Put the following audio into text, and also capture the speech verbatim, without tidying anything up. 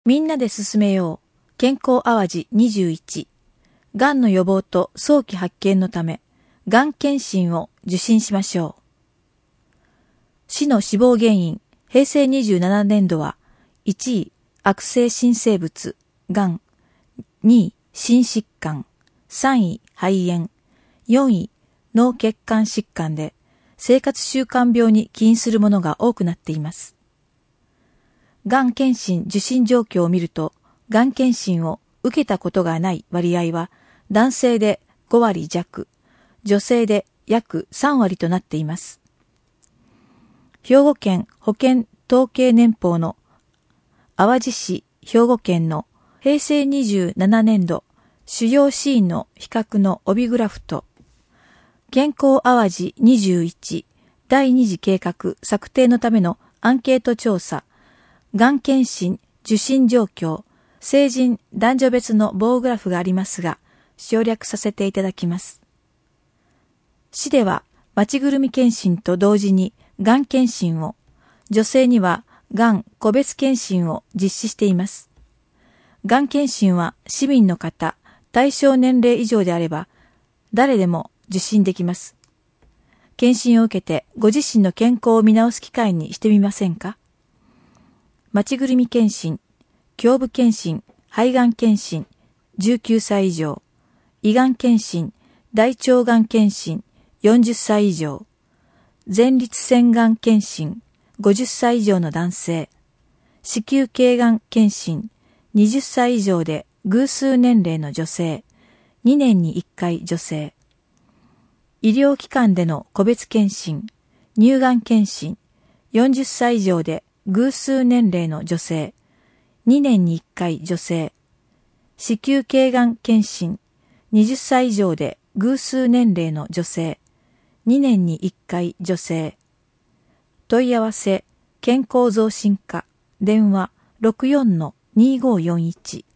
みんなで進めよう。健康淡路にじゅういち。がんの予防と早期発見のため、がん検診を受診しましょう。死の死亡原因、へいせいにじゅうななねんどは、いちい、悪性新生物、がん。にい、心疾患。さんい、肺炎。よんい、脳血管疾患で、生活習慣病に起因するものが多くなっています。がん検診受診状況を見ると、がん検診を受けたことがない割合は、男性でごわりじゃく、女性で約さんわりとなっています。兵庫県保健統計年報の淡路市兵庫県のへいせいにじゅうななねんど主要死因の比較の帯グラフと、健康淡路にじゅういちだいに次計画策定のためのアンケート調査、がん検診受診状況、成人男女別の棒グラフがありますが、省略させていただきます。市では、町ぐるみ検診と同時にがん検診を、女性にはがん個別検診を実施しています。がん検診は市民の方、対象年齢以上であれば、誰でも受診できます。検診を受けてご自身の健康を見直す機会にしてみませんか？町ぐるみ検診、胸部検診、肺がん検診、じゅうきゅうさい以上、胃がん検診、大腸がん検診、よんじゅっさい以上、前立腺がん検診、ごじゅっさい以上の男性、子宮頸がん検診、はたち以上で偶数年齢の女性、にねんにいっかい女性、医療機関での個別検診、乳がん検診、よんじゅっさい以上で偶数年齢の女性、にねんにいっかい女性、子宮頸がん検診、はたち以上で偶数年齢の女性、にねんにいっかい女性。問い合わせ、健康増進課、電話 ろくよんのにごーよんいち。